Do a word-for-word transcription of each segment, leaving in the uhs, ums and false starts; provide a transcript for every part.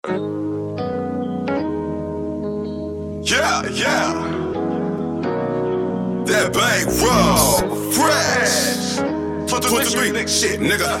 Yeah, yeah. That bank raw, fresh. twenty-three, shit, nigga.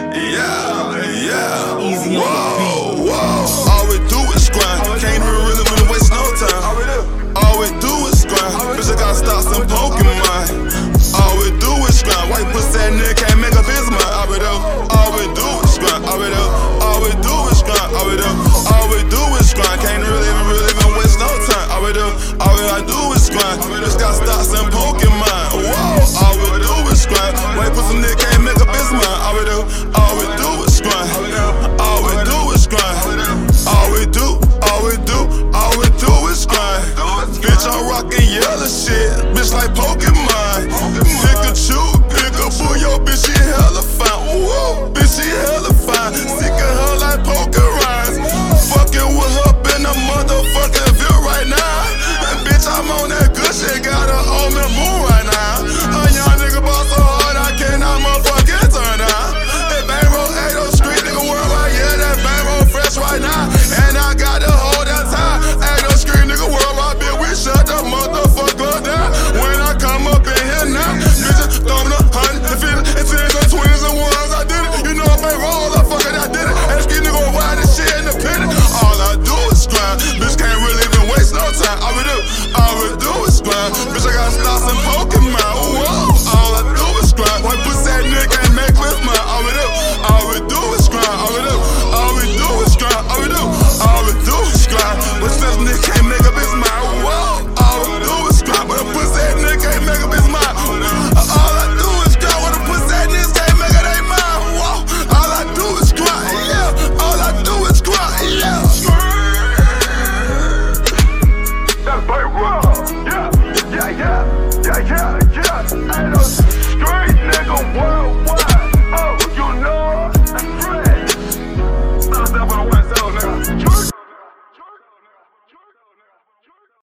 Yeah, yeah. Easy on whoa, whoa. All we do is grind. Can't even really wanna waste no time. All we do is grind. Bitch, I gotta start some Pokemon. All we do is grind. White pussy that nigga can't make up his mind. All we do, all we do is grind. All we do, all we do is grind. All we do, all we do is grind. Can't really even, really even waste no time. All we do, all we gotta do is grind. Bitch, gotta start some Pokemon. Whoa, all we do is grind. White pussy nigga can't make up his mind. All we do, all we do is grind. All we do is grind. All we do, all we do, all we do is grind. Bitch, I'm rockin' yellow shit. Bitch like Pokemon. Pikachu, Pikachu, yo, bitch, she hella fine. Whoa, bitch, she hella fine. Sick of her like Pokerines. Fucking with her in the motherfucking view right now. And bitch, I'm on that good shit. Got her on the moon right now. A young nigga ball so hard, I cannot motherfucking turn out. That bang roll eight oh street, nigga worldwide. Yeah, that bang roll fresh right now. And I got to hold that time. eight oh street, nigga worldwide, bitch, we shut the motherfucker down. When I come up in here now, bitches throwing a hundred and fifty and tens and twenties and ones. I did it, you know I bang roll, I fucking I did it. And this kid nigga wild and shit independent. All I do is grind. Bitch can't really even waste no time. All we do, all we do is grind. Bitch, I gotta start some Pokemon. Whoa, all I do is grind. White pussy that nigga can't make with mine. All we do, all we do is grind. All we do, all we do is grind. All we do, all we do is grind. But this nigga can't make up his mind. Whoa, all we do is grind. But a pussy that nigga can't make up his mind. All I do is grind. What a pussy that nigga can't make up their mind. Whoa, all I do is grind. Yeah, all I do is grind. Yeah. That bite raw. Yeah, yeah, yeah, yeah, yeah, yeah. I know.